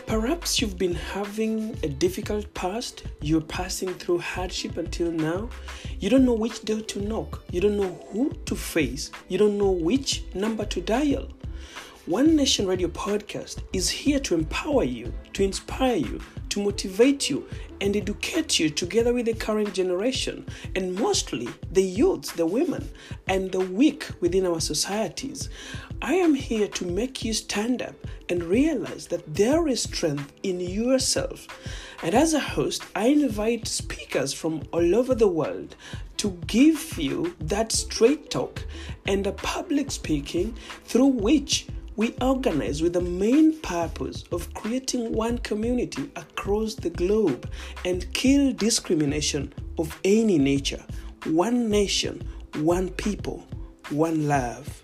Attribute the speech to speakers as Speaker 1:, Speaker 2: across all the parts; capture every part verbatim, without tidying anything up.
Speaker 1: Perhaps you've been having a difficult past, you're passing through hardship until now. You don't know which door to knock, you don't know who to face, you don't know which number to dial. One Nation Radio Podcast is here to empower you, to inspire you, to motivate you, and educate you together with the current generation, and mostly the youths, the women, and the weak within our societies. I am here to make you stand up and realize that there is strength in yourself. And as a host, I invite speakers from all over the world to give you that straight talk and a public speaking through which we organize with the main purpose of creating one community across the globe and kill discrimination of any nature. One nation, one people, one love.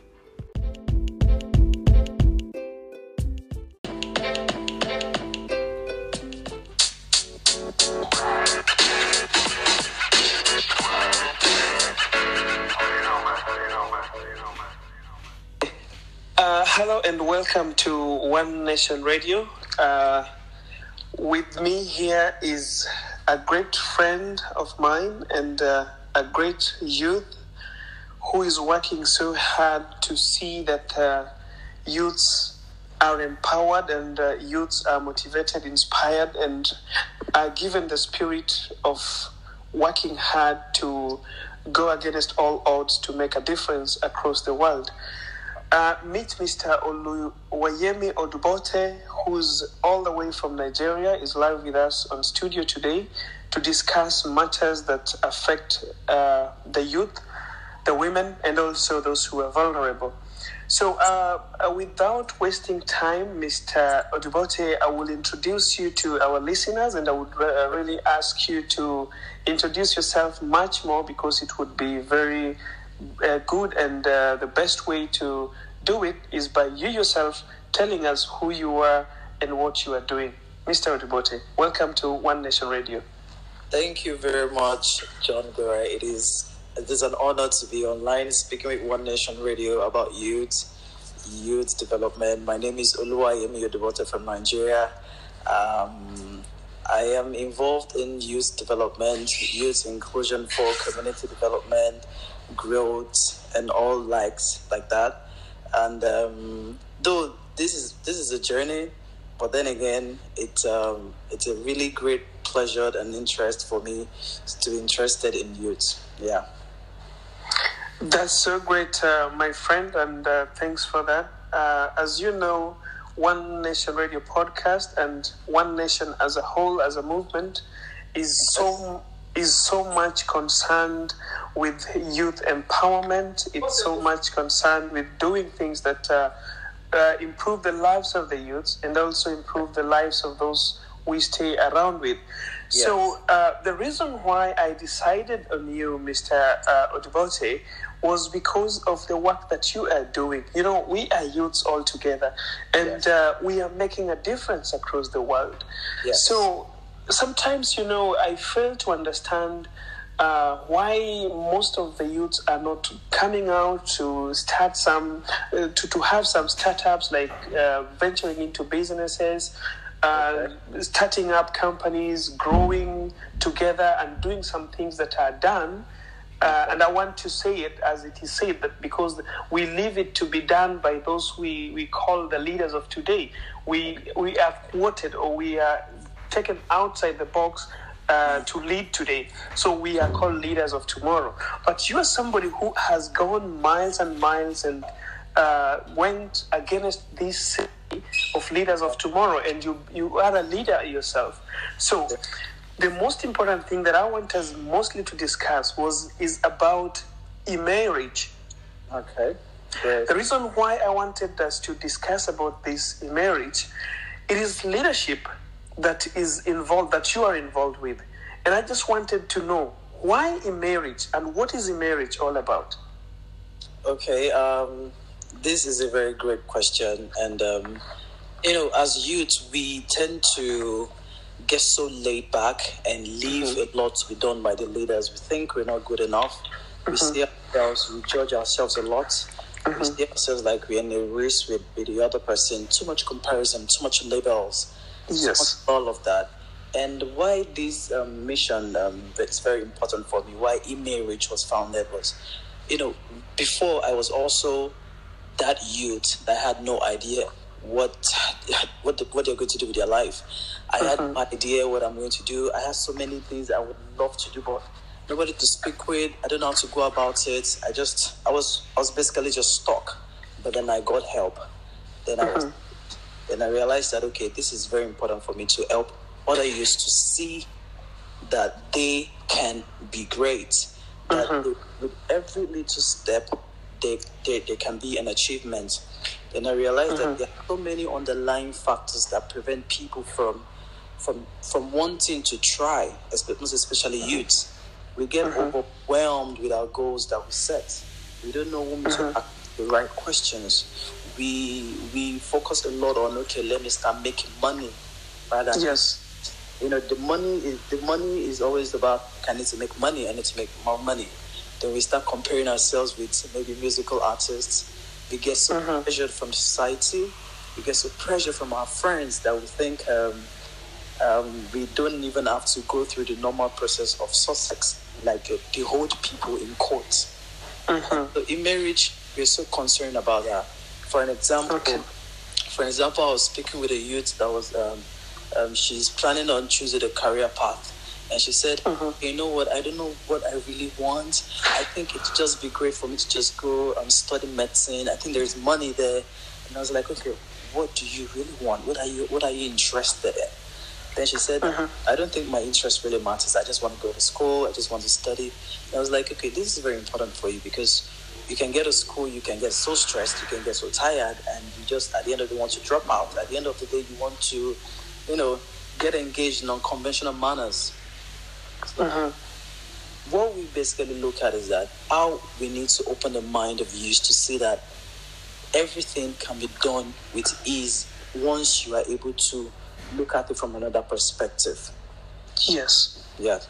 Speaker 1: Uh, hello and welcome to One Nation Radio. Uh, with me here is a great friend of mine and uh, a great youth who is working so hard to see that uh, youths are empowered and uh, youths are motivated, inspired, and are given the spirit of working hard to go against all odds to make a difference across the world. Uh, meet Mister Oluwayemi Odubote, who's all the way from Nigeria, is live with us on studio today to discuss matters that affect uh, the youth, the women, and also those who are vulnerable. So uh, uh, without wasting time, Mister Odubote, I will introduce you to our listeners, and I would re- really ask you to introduce yourself much more, because it would be very Uh, good, and uh, the best way to do it is by you yourself telling us who you are and what you are doing. Mister Odubote, welcome to One Nation Radio.
Speaker 2: Thank you very much, John Gora. It is it is an honor to be online speaking with One Nation Radio about youth, youth development. My name is Oluwayemi Odubote from Nigeria. Um, I am involved in youth development, youth inclusion for community development, growth, and all likes like that. And um, though this is this is a journey, but then again, it's um, it's a really great pleasure and interest for me to be interested in youth. Yeah,
Speaker 1: that's so great, uh, my friend, and uh, thanks for that. Uh, as you know, One Nation Radio Podcast and One Nation as a whole, as a movement, is so is so much concerned with youth empowerment. It's so much concerned with doing things that uh, uh, improve the lives of the youths and also improve the lives of those we stay around with. Yes. So uh, the reason why I decided on you, Mister Uh, Odubote, was because of the work that you are doing. You know, we are youths all together, and yes. uh, we are making a difference across the world. Yes. So sometimes, you know, I fail to understand uh, why most of the youths are not coming out to start some, uh, to, to have some startups, like uh, venturing into businesses, uh, okay. starting up companies, growing together and doing some things that are done. Uh, and I want to say it as it is said, that because we leave it to be done by those we, we call the leaders of today. We, we are quoted, or we are taken outside the box uh, to lead today. So we are called leaders of tomorrow. But you are somebody who has gone miles and miles and uh, went against this city of leaders of tomorrow, and you, you are a leader yourself. So the most important thing that I want us mostly to discuss was is about e-marriage.
Speaker 2: Okay. Great.
Speaker 1: The reason why I wanted us to discuss about this e-marriage, it is leadership that is involved, that you are involved with. And I just wanted to know, why e-marriage, and what is e-marriage all about?
Speaker 2: Okay, um, this is a very great question. And, um, you know, as youth, we tend to get so laid back and leave mm-hmm. a lot to be done by the leaders. We think we're not good enough. Mm-hmm. We see ourselves, we judge ourselves a lot. Mm-hmm. We see ourselves like we're in a race with, with the other person. Too much comparison, too much labels,
Speaker 1: yes,
Speaker 2: too much all of that. And why this um, mission um, is very important for me, why eMarriage was founded was, you know, before I was also that youth that had no idea what what the, what they're going to do with their life. I mm-hmm. had no idea what I'm going to do. I had so many things I would love to do, but nobody to speak with. I don't know how to go about it. I just I was I was basically just stuck. But then I got help. Then mm-hmm. I was then I realized that okay, this is very important for me to help other youths to see that they can be great. That mm-hmm. with every little step, they, they, they can be an achievement. Then I realized mm-hmm. that there are so many underlying factors that prevent people from from from wanting to try, especially mm-hmm. youths. We get mm-hmm. overwhelmed with our goals that we set. We don't know when mm-hmm. to ask the right questions. We we focus a lot on okay, let me start making money. Rather than,
Speaker 1: yes.
Speaker 2: You know, the money is the money is always about I need to make money, I need to make more money. Then we start comparing ourselves with maybe musical artists. We get so mm-hmm. pressured from society. We get so pressured from our friends that we think um, um, we don't even have to go through the normal process of success, like uh, they hold people in court. Mm-hmm. So in marriage, we're so concerned about that. For an example, okay. for example, I was speaking with a youth that was um, um, she's planning on choosing a career path. And she said, mm-hmm. you know what, I don't know what I really want. I think it'd just be great for me to just go and study medicine. I think there's money there. And I was like, okay, what do you really want? What are you What are you interested in? Then she said, mm-hmm. I don't think my interest really matters. I just want to go to school. I just want to study. And I was like, okay, this is very important for you because you can get to school, you can get so stressed, you can get so tired, and you just, at the end of the day, want to drop out. At the end of the day, you want to, you know, get engaged in unconventional manners. So mm-hmm. what we basically look at is that how we need to open the mind of youth to see that everything can be done with ease once you are able to look at it from another perspective.
Speaker 1: Yes.
Speaker 2: Yeah.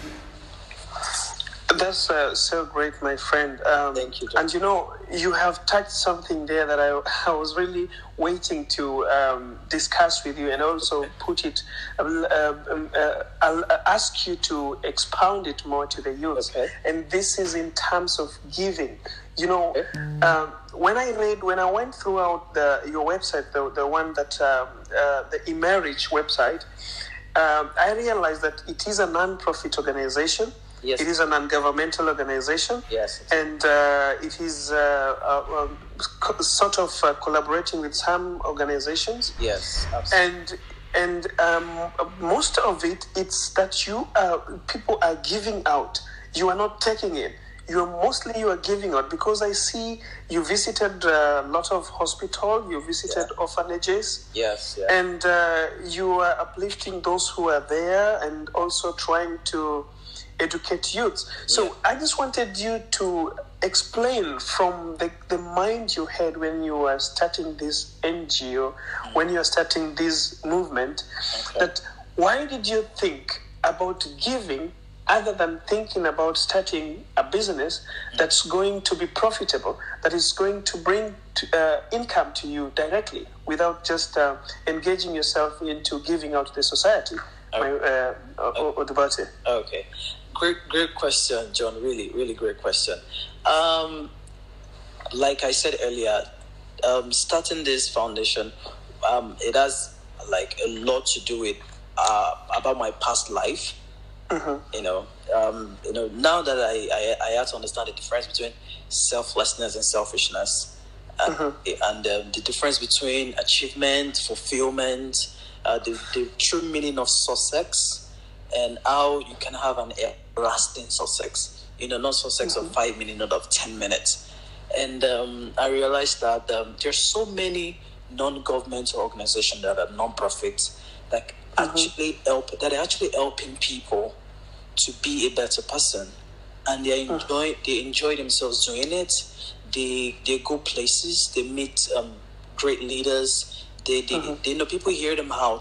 Speaker 1: That's uh, so great, my friend. Um,
Speaker 2: Thank you, John.
Speaker 1: And you know, you have touched something there that I, I was really waiting to um, discuss with you and also okay. put it, um, um, uh, I'll ask you to expound it more to the youth.
Speaker 2: Okay.
Speaker 1: And this is in terms of giving. You know,
Speaker 2: okay.
Speaker 1: um, when I read, when I went throughout the, your website, the, the one that, um, uh, the eMarriage website, um, I realized that it is a non-profit organization.
Speaker 2: Yes.
Speaker 1: It is a non-governmental organization.
Speaker 2: Yes.
Speaker 1: And uh, it is uh, uh, um, co- sort of uh, collaborating with some organizations.
Speaker 2: Yes, absolutely.
Speaker 1: And and um, most of it, it's that you uh, people are giving out. You are not taking it. You are mostly you are giving out because I see you visited a lot of hospitals. You visited yeah. orphanages.
Speaker 2: Yes. Yeah.
Speaker 1: And uh, you are uplifting those who are there and also trying to educate youths. So yeah. I just wanted you to explain from the, the mind you had when you were starting this N G O, mm. when you were starting this movement, okay. that why did you think about giving other than thinking about starting a business mm. that's going to be profitable, that is going to bring to, uh, income to you directly without just uh, engaging yourself into giving out to the society? Okay. My, uh,
Speaker 2: okay. okay. Great, great question, John. Really, really great question. Um, like I said earlier, um, starting this foundation, um, it has like a lot to do with uh, about my past life. Mm-hmm. You know, um, you know. Now that I, I I have to understand the difference between selflessness and selfishness, and, mm-hmm. and um, the difference between achievement, fulfillment, uh, the the true meaning of success. And how you can have an everlasting success, you know, not success mm-hmm. of five minutes, not of ten minutes. And um, I realized that um, there's so many non-governmental organizations that are non-profits that mm-hmm. actually help, that are actually helping people to be a better person, and they enjoy mm-hmm. they enjoy themselves doing it. They they go places, they meet um, great leaders. They they, mm-hmm. they know people hear them out.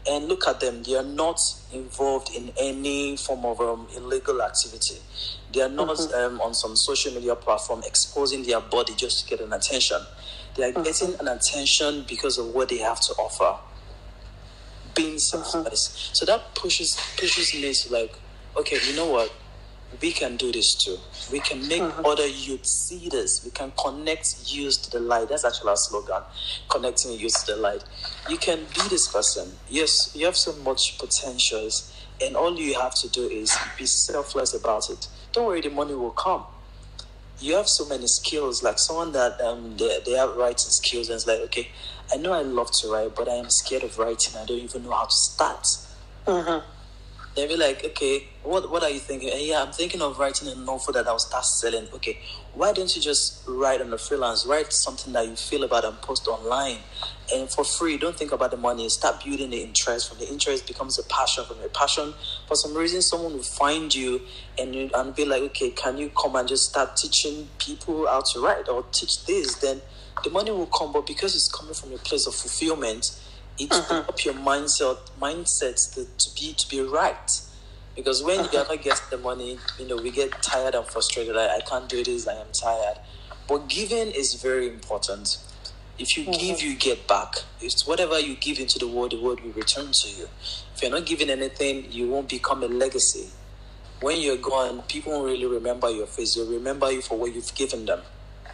Speaker 2: And look at them, they are not involved in any form of um, illegal activity. They are not mm-hmm. um, on some social media platform exposing their body just to get an attention. They are mm-hmm. getting an attention because of what they have to offer. Being selfless. Mm-hmm. So that pushes pushes me to like, okay, you know what? We can do this too. We can make mm-hmm. other youth see this. We can connect youth to the light. That's actually our slogan, connecting youth to the light. You can be this person. Yes, you have so much potentials, and all you have to do is be selfless about it. Don't worry, the money will come. You have so many skills, like someone that um they, they have writing skills, and it's like, okay, I know I love to write, but I am scared of writing. I don't even know how to start. Mm-hmm. They'll be like, okay, what what are you thinking? And yeah, I'm thinking of writing a novel that I'll start selling. Okay, why don't you just write on the freelance? Write something that you feel about and post online. And for free, don't think about the money. Start building the interest. From the interest becomes a passion. From a passion, for some reason, someone will find you and, you, and be like, okay, can you come and just start teaching people how to write or teach this? Then the money will come. But because it's coming from a place of fulfillment, it will mm-hmm. up your mindset mindset to, to be to be right. Because when mm-hmm. you never get the money, you know, we get tired and frustrated. Like, I can't do this, I am tired. But giving is very important. If you mm-hmm. give, you get back. It's whatever you give into the world, the world will return to you. If you're not giving anything, you won't become a legacy. When you're gone, people won't really remember your face. They'll remember you for what you've given them.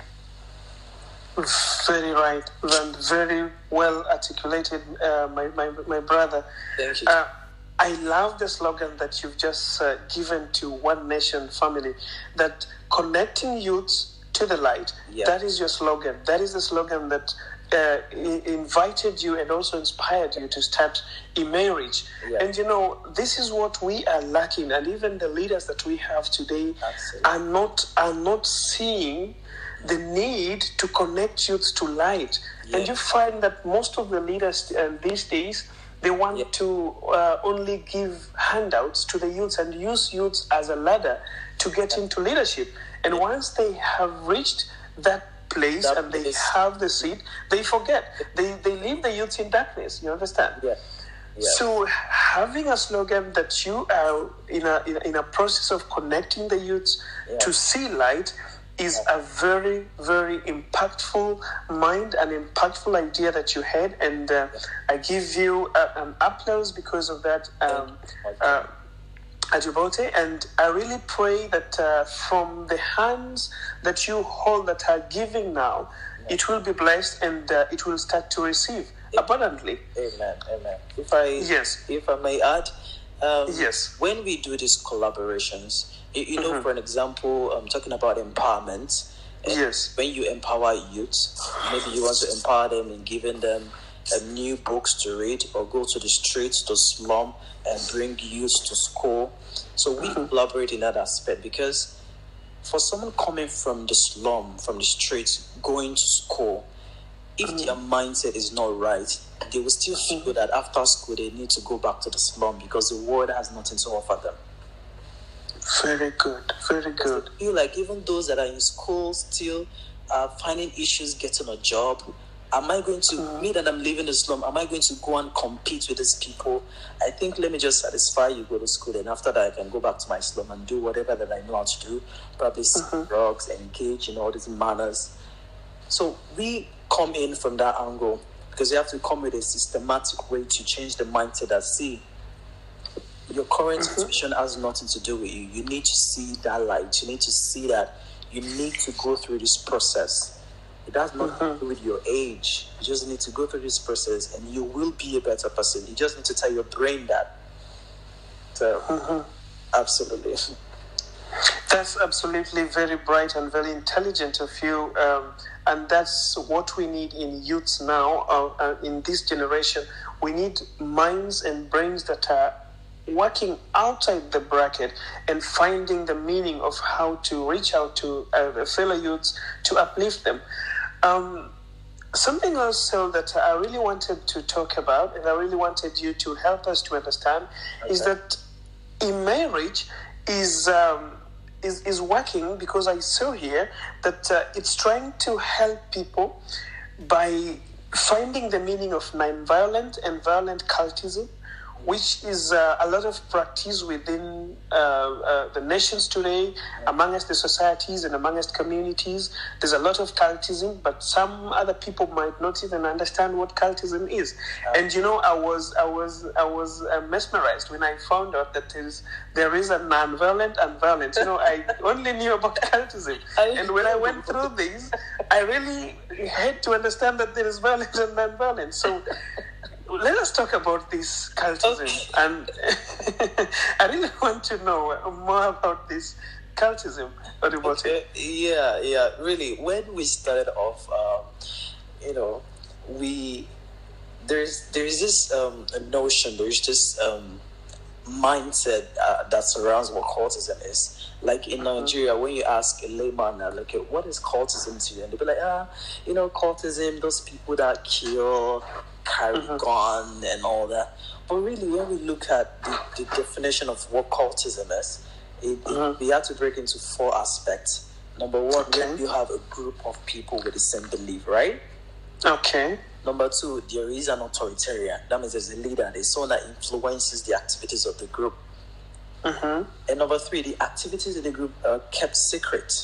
Speaker 1: Very right, and very well articulated, uh, my, my my brother.
Speaker 2: Thank you.
Speaker 1: Uh, I love the slogan that you've just uh, given to One Nation family, that connecting youths to the light. Yeah. That is your slogan. That is the slogan that uh, invited you and also inspired you to start eMarriage. Yeah. And you know, this is what we are lacking, and even the leaders that we have today Absolutely. are not are not seeing the need to connect youths to light. Yeah. And you find that most of the leaders uh, these days, they want yeah. to uh, only give handouts to the youths and use youths as a ladder to get yeah. into leadership. And yeah. once they have reached that place that and they place. have the seat, they forget. They they leave the youths in darkness. You understand?
Speaker 2: Yeah. Yeah.
Speaker 1: So having a slogan that you are in a in, in a process of connecting the youths yeah. to see light is a very, very impactful mind and impactful idea that you had, and uh, I give you uh, an applause because of that, um, uh, Ajibote, and I really pray that uh, from the hands that you hold that are giving now, it will be blessed and uh, it will start to receive abundantly.
Speaker 2: Amen, amen. If I,
Speaker 1: yes.
Speaker 2: if I may add, um,
Speaker 1: yes.
Speaker 2: when we do these collaborations, You, you know, mm-hmm. for an example, I'm talking about empowerment.
Speaker 1: Yes.
Speaker 2: When you empower youths, maybe you want to empower them in giving them uh, new books to read, or go to the streets, to slum, and bring youths to school. So we mm-hmm. collaborate in that aspect, because for someone coming from the slum, from the streets, going to school, if mm-hmm. their mindset is not right, they will still feel mm-hmm. that after school they need to go back to the slum because the world has nothing to offer them.
Speaker 1: Very good, very good.
Speaker 2: I feel like even those that are in school still are finding issues getting a job. Am I going to, mm. me that I'm living in the slum, am I going to go and compete with these people? I think let me just satisfy you, go to school, and after that I can go back to my slum and do whatever that I know how to do, probably sell mm-hmm. drugs, engage in all these manners. So we come in from that angle, because you have to come with a systematic way to change the mindset that, see, your current mm-hmm. situation has nothing to do with you. You need to see that light. You need to see that you need to go through this process. It has nothing mm-hmm. to do with your age. You just need to go through this process and you will be a better person. You just need to tell your brain that. So, mm-hmm. absolutely.
Speaker 1: That's absolutely very bright and very intelligent of you. Um, and that's what we need in youths now, uh, uh, in this generation. We need minds and brains that are working outside the bracket and finding the meaning of how to reach out to uh, fellow youths to uplift them. Um, something else uh, that I really wanted to talk about, and I really wanted you to help us to understand, okay. is that eMarriage is um, is is working, because I saw here that uh, it's trying to help people by finding the meaning of nonviolent and violent cultism, which is uh, a lot of practice within uh, uh, the nations today, amongst the societies and amongst communities. There's a lot of cultism, but some other people might not even understand what cultism is. And you know, I was I was I was uh, mesmerized when I found out that there is there is a non-violent and violent. You know, I only knew about cultism, and when I went through these, I really had to understand that there is violence and non-violence. So let us talk about this cultism. Okay. And I really want to know more about this cultism. What about
Speaker 2: okay.
Speaker 1: it?
Speaker 2: Yeah, yeah, really. When we started off, um, you know, we there's there's this um, notion, there's this um, mindset uh, that surrounds what cultism is. Like in mm-hmm. Nigeria, when you ask a layman, uh, like, what is cultism to you? And they'll be like, ah, you know, cultism, those people that kill, carry mm-hmm. gun and all that. But really, when we look at the, the definition of what cultism is, it, mm-hmm. it, we have to break into four aspects. Number one, okay. when you have a group of people with the same belief, right?
Speaker 1: Okay.
Speaker 2: Number two, there is an authoritarian. That means there's a leader. There's someone that influences the activities of the group. Mm-hmm. And number three, the activities of the group are kept secret.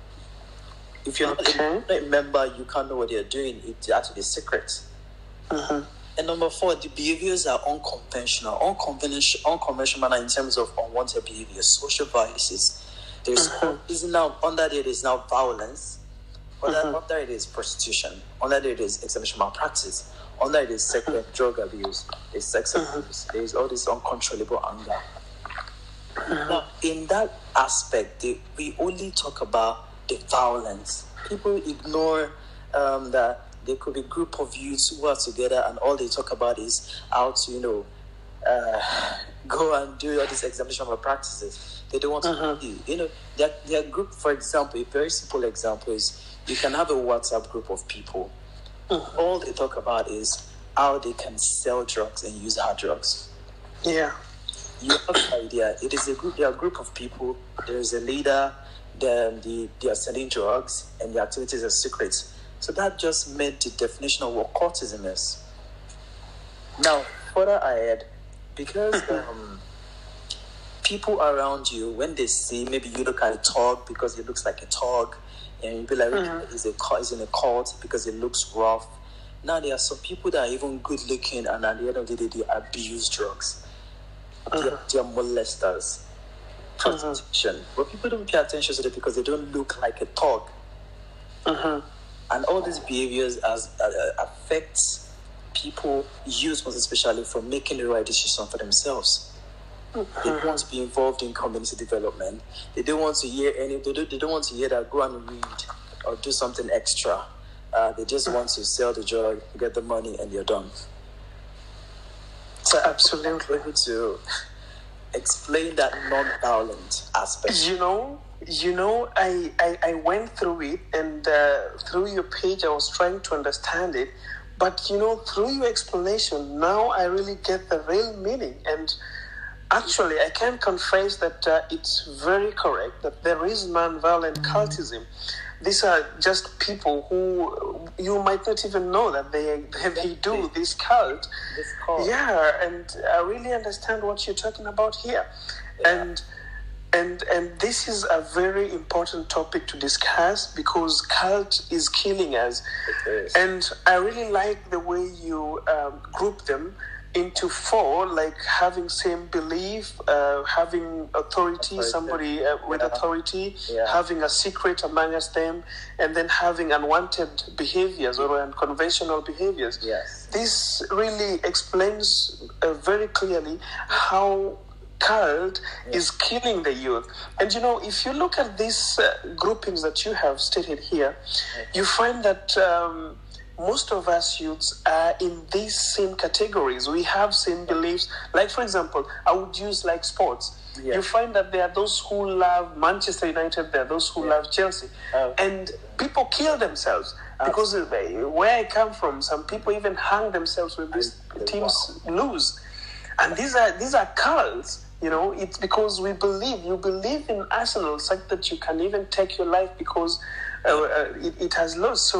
Speaker 2: If you're okay. not a member, you can't know what they're doing. It has to be secret. Mm-hmm. And number four, the behaviors are unconventional, unconventional, unconventional manner in terms of unwanted behaviors, social vices. There's mm-hmm. is now under there is now violence. Under, mm-hmm. under it is prostitution. Under it is exhibition malpractice. Under it is sex and drug abuse. There's sex mm-hmm. abuse. There's all this uncontrollable anger. Mm-hmm. Now, in that aspect, they, we only talk about the violence. People ignore um, that there could be a group of youths who are together and all they talk about is how to, you know, uh, go and do all these examination practices. They don't want mm-hmm. to do. You know, their, their group, for example, a very simple example is you can have a WhatsApp group of people. Mm-hmm. All they talk about is how they can sell drugs and use hard drugs.
Speaker 1: Yeah.
Speaker 2: You have an idea. It is a group. There are a group of people. There is a leader. Then the, they are selling drugs, and the activities are secret. So that just made the definition of what cultism is. Now, further ahead, because um, people around you, when they see, maybe you look at a thug because it looks like a thug, and you be like, mm-hmm. is a is in a cult because it looks rough. Now there are some people that are even good looking, and at the end of the day, they abuse drugs. They're, they're molesters, prostitution. Mm-hmm. But people don't pay attention to it because they don't look like a thug. Mm-hmm. And all these behaviors as uh, affect people, youth most especially, from making the right decision for themselves. Mm-hmm. They want to be involved in community development. They don't want to hear any. They don't, they don't want to hear that go and read or do something extra. Uh, they just want to sell the drug, get the money, and you're done. So absolutely able to explain that non-violent aspect.
Speaker 1: You know, you know, I, I, I went through it, and uh, through your page, I was trying to understand it. But you know, through your explanation, now I really get the real meaning. And actually, I can confess that uh, it's very correct that there is non-violent cultism. These are just people who you might not even know that they they, they do this cult.
Speaker 2: This cult.
Speaker 1: Yeah, and I really understand what you're talking about here. Yeah. And and and this is a very important topic to discuss because cult is killing us.
Speaker 2: It is.
Speaker 1: And I really like the way you um, group them into four, like having same belief, uh, having authority, authority. somebody uh, with yeah. authority, yeah. having a secret amongst them, and then having unwanted behaviors or unconventional behaviors.
Speaker 2: Yes.
Speaker 1: This really explains uh, very clearly how cult yeah. is killing the youth. And you know, if you look at these uh, groupings that you have stated here, okay. you find that um, most of us youths are in these same categories. We have same beliefs. Like, for example, I would use like sports. Yeah. You find that there are those who love Manchester United, there are those who yeah. love Chelsea. Oh. And people kill themselves. Because where I come from, some people even hang themselves when these teams wow. lose. And these are these are cults. You know, it's because we believe. You believe in Arsenal such that you can even take your life because uh, uh, it, it has lost. So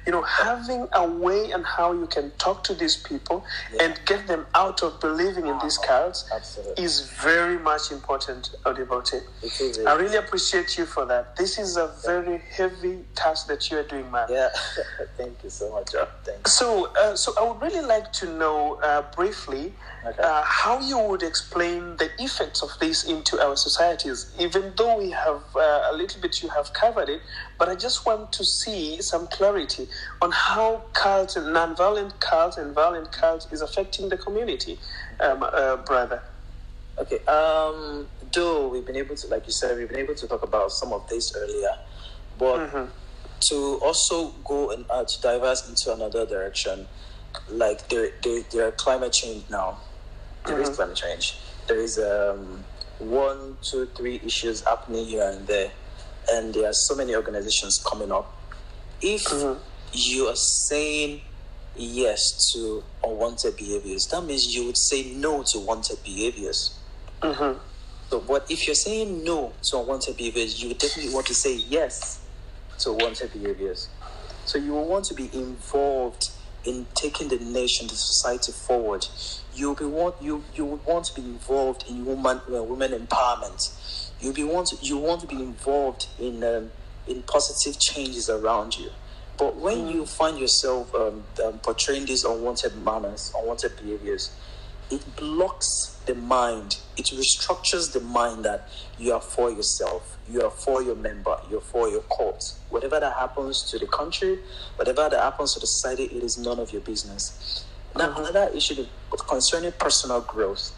Speaker 1: you know, having a way and how you can talk to these people yeah. and get them out of believing in these cults
Speaker 2: Absolutely.
Speaker 1: is very much important, Odibote.
Speaker 2: It is,
Speaker 1: I really appreciate you for that. This is a very heavy task that you are doing, man.
Speaker 2: Yeah, thank you so much, John. Thank you.
Speaker 1: So, uh, so I would really like to know uh, briefly
Speaker 2: okay.
Speaker 1: uh, how you would explain the effects of this into our societies. Even though we have uh, a little bit, you have covered it, but I just want to see some clarity on how cult, non-violent cult and violent cult is affecting the community, um, uh, brother.
Speaker 2: Okay. Um, though we've been able to, like you said, we've been able to talk about some of this earlier, but mm-hmm. to also go and uh, to diverse into another direction, like there, there, there are climate change now. There mm-hmm. is climate change. There is um, one, two, three issues happening here and there, and there are so many organizations coming up. If mm-hmm. you are saying yes to unwanted behaviors, that means you would say no to wanted behaviors.
Speaker 1: Mm-hmm.
Speaker 2: So, but if you're saying no to unwanted behaviors, you would definitely want to say yes to unwanted behaviors. So you will want to be involved in taking the nation, the society forward. You'll be want you you would want to be involved in woman uh, women empowerment. You'll be want to, you want to be involved in um, in positive changes around you. But when mm. you find yourself um, um, portraying these unwanted manners, unwanted behaviors, it blocks the mind. It restructures the mind that you are for yourself, you are for your member, you're for your cause. Whatever that happens to the country, whatever that happens to the society, it is none of your business. Now, mm-hmm. another issue concerning personal growth.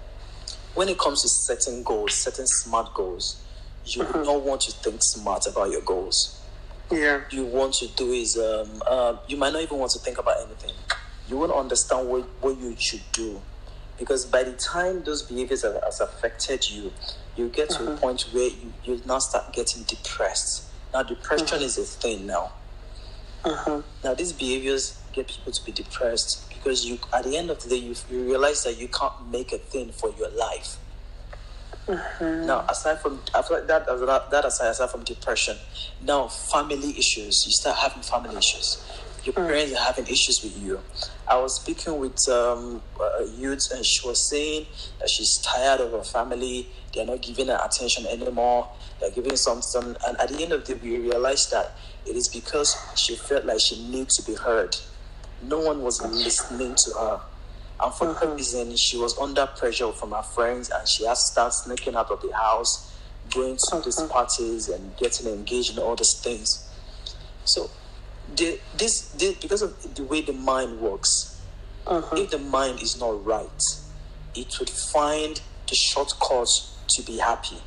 Speaker 2: When it comes to setting goals, setting smart goals, you mm-hmm. don't want to think smart about your goals.
Speaker 1: Yeah.
Speaker 2: You want to do is, um, uh, you might not even want to think about anything. You won't understand what, what you should do. Because by the time those behaviors have, has affected you, you get to mm-hmm. a point where you, you now start getting depressed. Now, depression mm-hmm. is a thing now.
Speaker 1: Mm-hmm.
Speaker 2: Now, these behaviors get people to be depressed because you, at the end of the day, you, you realize that you can't make a thing for your life.
Speaker 1: Mm-hmm.
Speaker 2: Now, aside from after that, that aside, aside from depression, now family issues. You start having family issues. Your parents are having issues with you. I was speaking with um, a youth, and she was saying that she's tired of her family. They're not giving her attention anymore. They're giving something, and at the end of the day, we realized that it is because she felt like she needed to be heard. No one was listening to her. And for
Speaker 1: mm-hmm.
Speaker 2: that reason, she was under pressure from her friends, and she has to start sneaking out of the house, going to mm-hmm. these parties and getting engaged in all these things. So, the, this, this because of the way the mind works,
Speaker 1: mm-hmm.
Speaker 2: if the mind is not right, it would find the shortcut to be happy.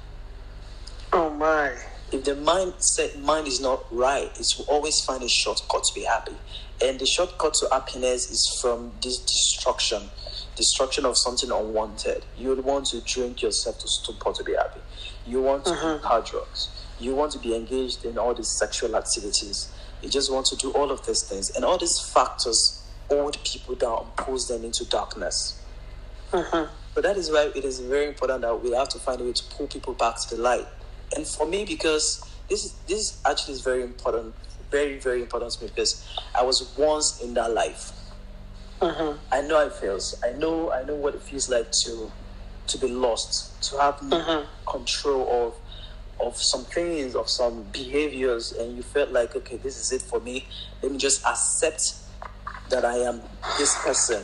Speaker 1: Oh my!
Speaker 2: If the mind set mind is not right, it will always find a shortcut to be happy. And the shortcut to happiness is from this destruction, destruction of something unwanted. You would want to drink yourself to stupor to be happy. You want to
Speaker 1: mm-hmm.
Speaker 2: eat hard drugs. You want to be engaged in all these sexual activities. You just want to do all of these things. And all these factors hold people down and pulls them into darkness.
Speaker 1: Mm-hmm.
Speaker 2: So that is why it is very important that we have to find a way to pull people back to the light. And for me, because this is, this actually is very important, very, very important to me, because I was once in that life.
Speaker 1: Mm-hmm.
Speaker 2: I know how it feels. I know I know what it feels like to to be lost, to have no
Speaker 1: mm-hmm.
Speaker 2: control of of some things, of some behaviors, and you felt like, okay, this is it for me. Let me just accept that I am this person.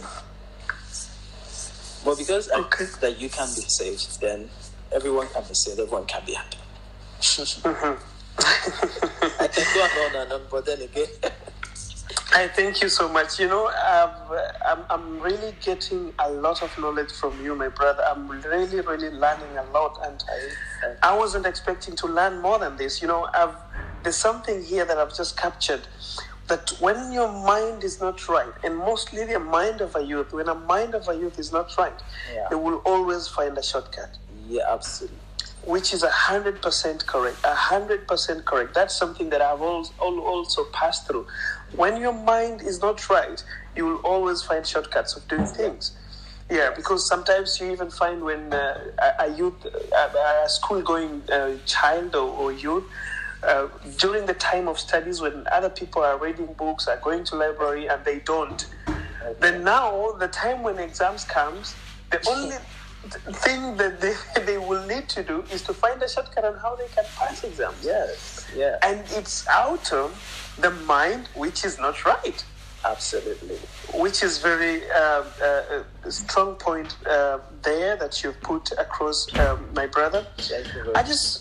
Speaker 2: But because
Speaker 1: okay.
Speaker 2: I think that you can be saved, then everyone can be saved, everyone can be happy.
Speaker 1: mm-hmm.
Speaker 2: I can go on and on, but then again.
Speaker 1: I thank you so much. You know, I've, I'm I'm really getting a lot of knowledge from you, my brother. I'm really, really learning a lot, and I, I wasn't expecting to learn more than this. You know, I've there's something here that I've just captured, that when your mind is not right, and mostly the mind of a youth, when a mind of a youth is not right,
Speaker 2: yeah.
Speaker 1: they will always find a shortcut.
Speaker 2: Yeah, absolutely.
Speaker 1: Which is a hundred percent correct. A hundred percent correct. That's something that I've also passed through. When your mind is not right, you will always find shortcuts of doing things. Yeah, because sometimes you even find when uh, a youth, a, a school-going uh, child or, or youth uh, during the time of studies when other people are reading books, are going to library, and they don't. Okay. Then now, the time when exams comes, the only thing that they, they will need to do is to find a shortcut on how they can pass exams.
Speaker 2: Yes, yeah.
Speaker 1: And it's out of the mind, which is not right.
Speaker 2: Absolutely.
Speaker 1: Which is very uh, uh, strong point uh, there that you've put across, um, my brother.
Speaker 2: Thank you very
Speaker 1: I just,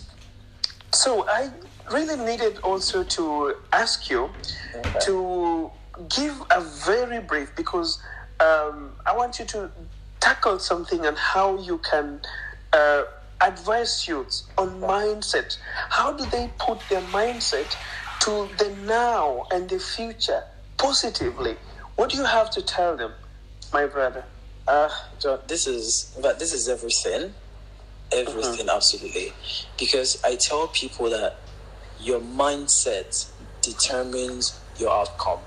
Speaker 1: so I really needed also to ask you okay. to give a very brief, because um, I want you to tackle something on how you can uh, advise youths on mindset. How do they put their mindset to the now and the future positively? What do you have to tell them, my brother?
Speaker 2: Uh, John, this is but this is everything, everything, mm-hmm. absolutely. Because I tell people that your mindset determines your outcome.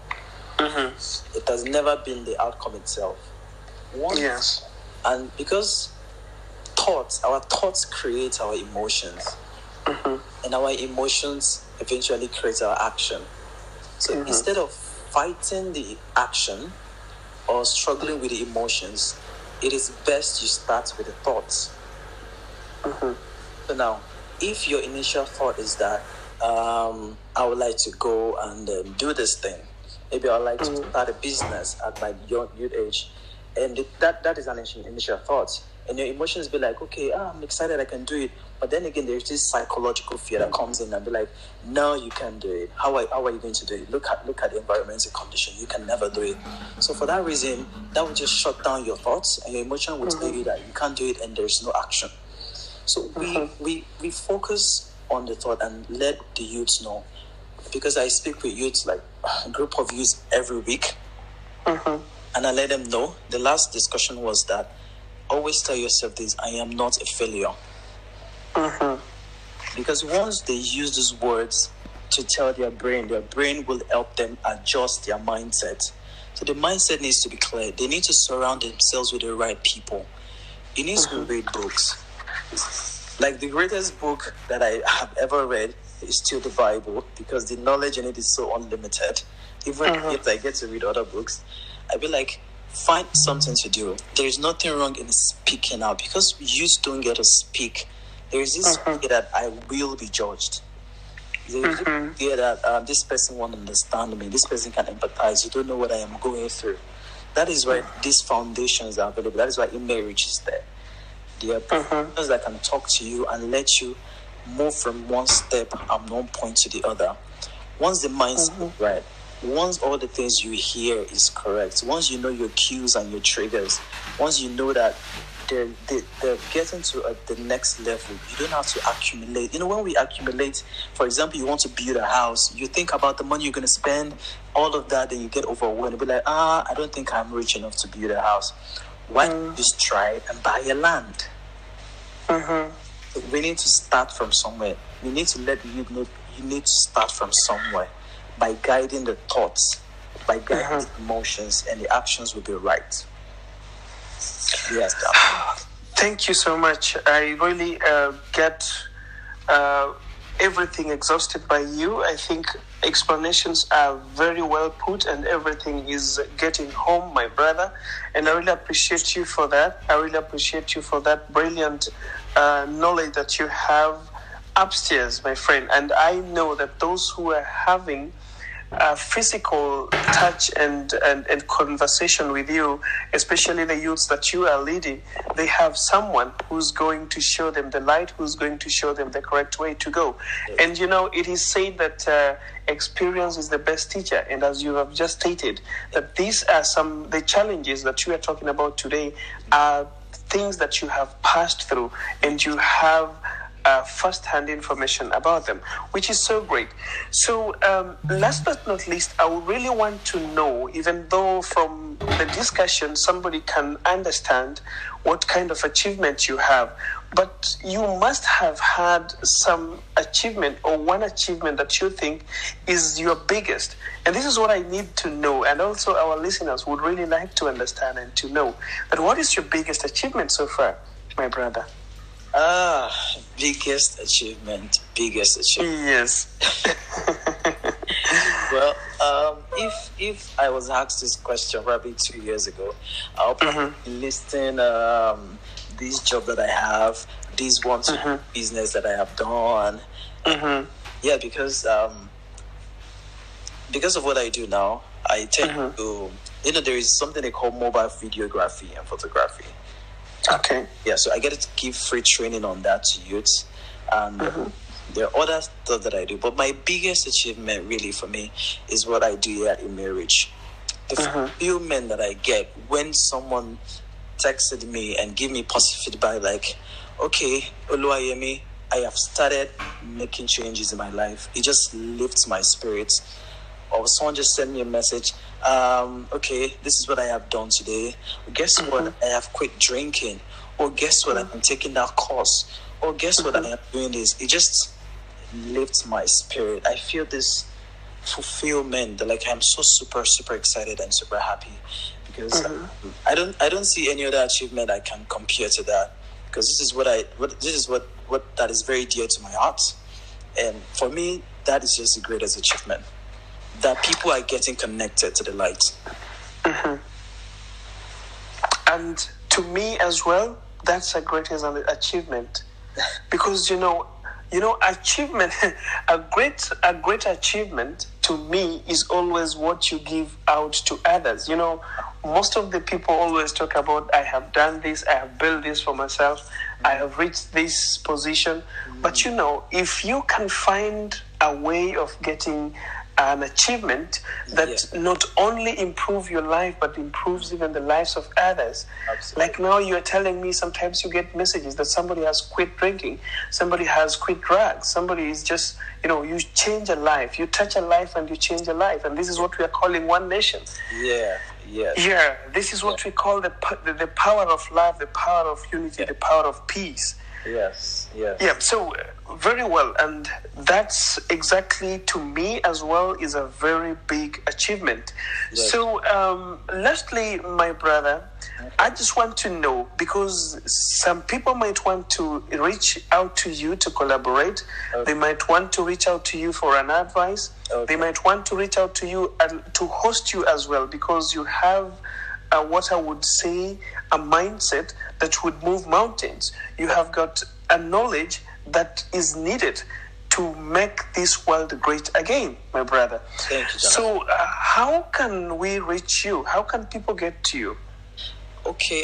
Speaker 2: Mm-hmm. It has never been the outcome itself. Once,
Speaker 1: yes.
Speaker 2: And because thoughts, our thoughts create our emotions, mm-hmm. and our emotions eventually create our action. So mm-hmm. instead of fighting the action or struggling with the emotions, it is best you start with the thoughts. Mm-hmm. So now, if your initial thought is that um, I would like to go and um, do this thing, maybe I would like mm-hmm. to start a business at my young youth age, and that that is an initial thought, and your emotions be like, okay, ah, I'm excited, I can do it. But then again, there's this psychological fear that comes in and be like, no, you can't do it. How are, how are you going to do it? Look at look at the environmental condition. You can never do it. So for that reason, that will just shut down your thoughts, and your emotion will mm-hmm. tell you that you can't do it and there's no action. So mm-hmm. we, we, we focus on the thought and let the youths know. Because I speak with youths, like a group of youths every week. Mm-hmm. And I let them know. The last discussion was that always tell yourself this: I am not a failure. Mm-hmm. Because once they use these words to tell their brain, their brain will help them adjust their mindset. So the mindset needs to be clear. They need to surround themselves with the right people. You need mm-hmm. to read books. Like the greatest book that I have ever read is still the Bible, because the knowledge in it is so unlimited. Even mm-hmm. if I get to read other books, I be like, find something to do. There is nothing wrong in speaking out, because you don't get to speak. There is this mm-hmm. fear that I will be judged. There is mm-hmm. this fear that um, this person won't understand me. This person can empathize. You don't know what I am going through. That is why mm-hmm. these foundations are available. That is why eMarriage is there. There are mm-hmm. persons that can talk to you and let you move from one step and one point to the other. Once the mindset mm-hmm. is right, once all the things you hear is correct, once you know your cues and your triggers, once you know that they're, they, they're getting to a, the next level, you don't have to accumulate. You know, when we accumulate, for example, you want to build a house, you think about the money you're going to spend, all of that, then you get overwhelmed. You'll be like, ah, I don't think I'm rich enough to build a house. Why don't you just try and buy a land? Mm-hmm. So we need to start from somewhere. We need to let you know you need to start from somewhere. By guiding the thoughts, by guiding mm-hmm. the emotions, and the actions will be right. Yes, definitely.
Speaker 1: Thank you so much. I really uh, get uh, everything exhausted by you. I think explanations are very well put, and everything is getting home, my brother. And I really appreciate you for that. I really appreciate you for that brilliant uh, knowledge that you have upstairs, my friend. And I know that those who are having Uh, physical touch and, and, and conversation with you, especially the youths that you are leading, they have someone who's going to show them the light, who's going to show them the correct way to go. And, you know, it is said that uh, experience is the best teacher. And as you have just stated, that these are some, the challenges that you are talking about today are things that you have passed through, and you have Uh, first-hand information about them, which is so great. So um, last but not least, I would really want to know, even though from the discussion somebody can understand what kind of achievement you have, but you must have had some achievement or one achievement that you think is your biggest. And this is what I need to know, and also our listeners would really like to understand and to know that what is your biggest achievement so far, my brother?
Speaker 2: Ah, biggest achievement, biggest achievement.
Speaker 1: Yes.
Speaker 2: Well, um, if if I was asked this question probably two years ago, I'll probably
Speaker 1: Mm-hmm.
Speaker 2: be listing um, this job that I have, this one
Speaker 1: Mm-hmm.
Speaker 2: business that I have done.
Speaker 1: Mm-hmm.
Speaker 2: Yeah, because um, because of what I do now, I tend
Speaker 1: Mhm.
Speaker 2: to, you know, there is something they call mobile videography and photography.
Speaker 1: Okay.
Speaker 2: Yeah, so I get to give free training on that to youths. And
Speaker 1: Mhm.
Speaker 2: there are other stuff that I do. But my biggest achievement really for me is what I do here in marriage. The
Speaker 1: Mhm.
Speaker 2: fulfillment that I get when someone texted me and give me positive feedback like, okay, Oluwayemi, I have started making changes in my life. It just lifts my spirits. Or someone just sent me a message, um, okay, this is what I have done today. Guess what? I have quit drinking. Or guess what? I'm taking that course. Or guess what? I am doing this. It just lifts my spirit. I feel this fulfillment that like I'm so super, super excited and super happy because um, I don't I don't see any other achievement I can compare to that. Because this is what I what this is what, what that is very dear to my heart. And for me, that is just the greatest achievement. That people are getting connected to the light.
Speaker 1: And to me as well, that's a greatest achievement, because you know, you know, achievement, a great, a great achievement to me is always what you give out to others. You know, most of the people always talk about, I have done this, I have built this for myself, I have reached this position. But you know, if you can find a way of getting an achievement that
Speaker 2: Yeah.
Speaker 1: not only improve your life but improves even the lives of others.
Speaker 2: Absolutely.
Speaker 1: Like now you're telling me sometimes you get messages that somebody has quit drinking, somebody has quit drugs, somebody is just, you know, you change a life, you touch a life and you change a life. And this is what we are calling One Nation.
Speaker 2: Yeah, yeah.
Speaker 1: Yeah, this is what we call the, p- the the power of love, the power of unity, the power of peace.
Speaker 2: Yes, yes.
Speaker 1: Yeah, so uh, very well. And that's exactly, to me as well, is a very big achievement.
Speaker 2: Yes.
Speaker 1: So, um, lastly, my brother, I just want to know, because some people might want to reach out to you to collaborate.
Speaker 2: Okay.
Speaker 1: They might want to reach out to you for an advice.
Speaker 2: Okay.
Speaker 1: They might want to reach out to you and to host you as well, because you have uh, what I would say, a mindset that would move mountains. You have got a knowledge that is needed to make this world great again, my brother.
Speaker 2: Thank you, Jonathan.
Speaker 1: So uh, how can we reach you? How can people get to you?
Speaker 2: Okay.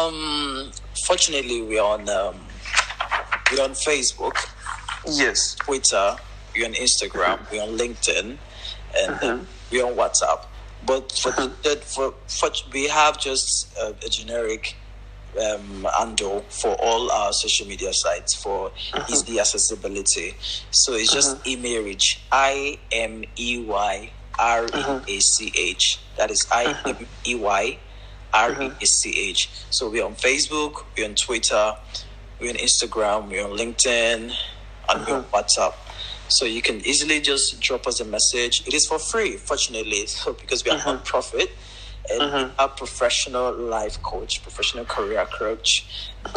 Speaker 2: Um. Fortunately, we're on um, we're on Facebook,
Speaker 1: Yes.
Speaker 2: Twitter, we're on Instagram, we're on LinkedIn, and um, we're on WhatsApp. But for that, for, for we have just a, a generic um, handle for all our social media sites for easy accessibility. So it's just eMarriage, I M E Y R E A C H. That is I M E Y R E A C H. So we're on Facebook, we're on Twitter, we're on Instagram, we're on LinkedIn, and we're on WhatsApp. So you can easily just drop us a message. It is for free, fortunately, so because we are non-profit and we are professional life coach, professional career coach,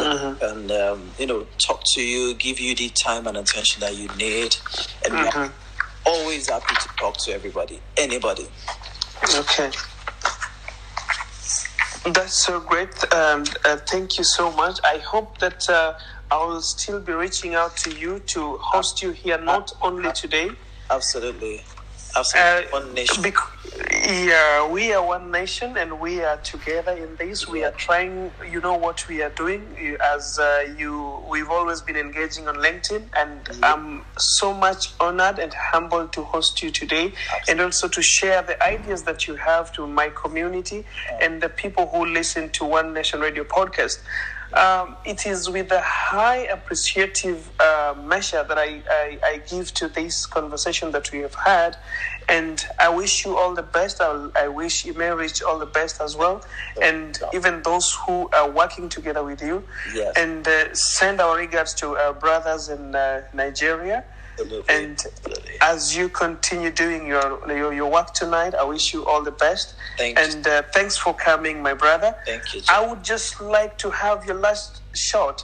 Speaker 2: and um, you know, talk to you, give you the time and attention that you need, and we are always happy to talk to everybody, anybody.
Speaker 1: Okay. That's so great. Um, uh, thank you so much. I hope that uh, I will still be reaching out to you to host you here, not only today.
Speaker 2: Absolutely. Absolutely.
Speaker 1: Uh,
Speaker 2: One nation.
Speaker 1: bec- yeah, we are one nation and we are together in this. We are trying, you know what we are doing. You- As uh, you, we've always been engaging on LinkedIn, and I'm so much honored and humbled to host you today, and also to share the ideas that you have to my community and the people who listen to One Nation Radio podcast. Um, it is with a high appreciative uh, measure that I, I, I give to this conversation that we have had. And I wish you all the best. I'll, I wish eMarriage all the best as well. And even those who are working together with you.
Speaker 2: Yes.
Speaker 1: And uh, send our regards to our brothers in uh, Nigeria.
Speaker 2: Absolutely.
Speaker 1: And
Speaker 2: Absolutely.
Speaker 1: as you continue doing your, your your work tonight, I wish you all the best.
Speaker 2: Thank you.
Speaker 1: and uh, thanks for coming, my brother.
Speaker 2: Thank you,
Speaker 1: I
Speaker 2: John.
Speaker 1: would just like to have your last shot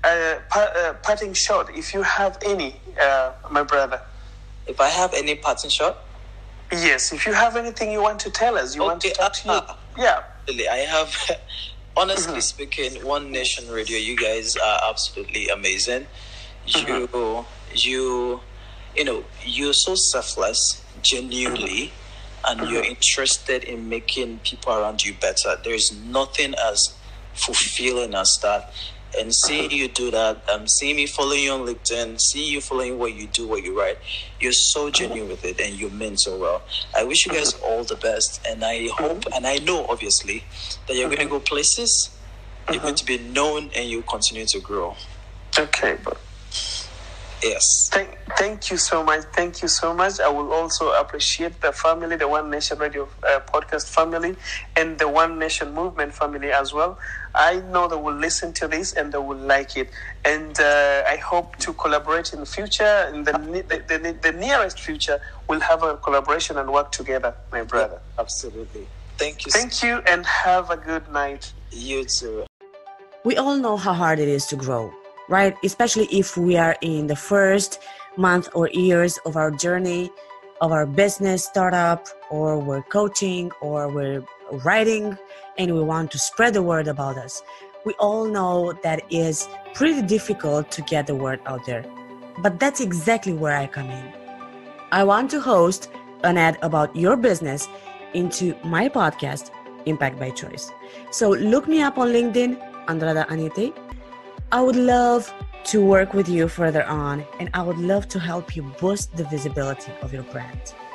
Speaker 1: uh, pa- uh, parting shot, if you have any, uh, my brother.
Speaker 2: If I have any parting shot?
Speaker 1: Yes, if you have anything you want to tell us, you okay, want to talk to
Speaker 2: uh,
Speaker 1: you. Yeah.
Speaker 2: I have, honestly mm-hmm. speaking, One Nation Radio, you guys are absolutely amazing. You, mm-hmm. you, you know, you're so selfless, genuinely, and mm-hmm. you're interested in making people around you better. There is nothing as fulfilling as that. And seeing you do that, um, seeing me following you on LinkedIn, seeing you following what you do, what you write, you're so genuine with it and you mean so well. I wish you guys all the best. And I hope, and I know, obviously, that you're going to go places, you're going to be known, and you continue to grow.
Speaker 1: Okay, but
Speaker 2: yes.
Speaker 1: Thank, thank you so much. Thank you so much. I will also appreciate the family, the One Nation Radio uh, podcast family, and the One Nation movement family as well. I know they will listen to this and they will like it. And uh, I hope to collaborate in the future. In the, the, the, the nearest future, we'll have a collaboration and work together, my brother.
Speaker 2: Yeah, absolutely. Thank you.
Speaker 1: Thank you and have a good night.
Speaker 2: You too.
Speaker 3: We all know how hard it is to grow, right? Especially if we are in the first month or years of our journey, of our business startup, or we're coaching, or we're writing, and we want to spread the word about us. We all know that it is pretty difficult to get the word out there. But that's exactly where I come in. I want to host an ad about your business into my podcast, Impact by Choice. So look me up on LinkedIn, Andrada Anite. I would love to work with you further on, and I would love to help you boost the visibility of your brand.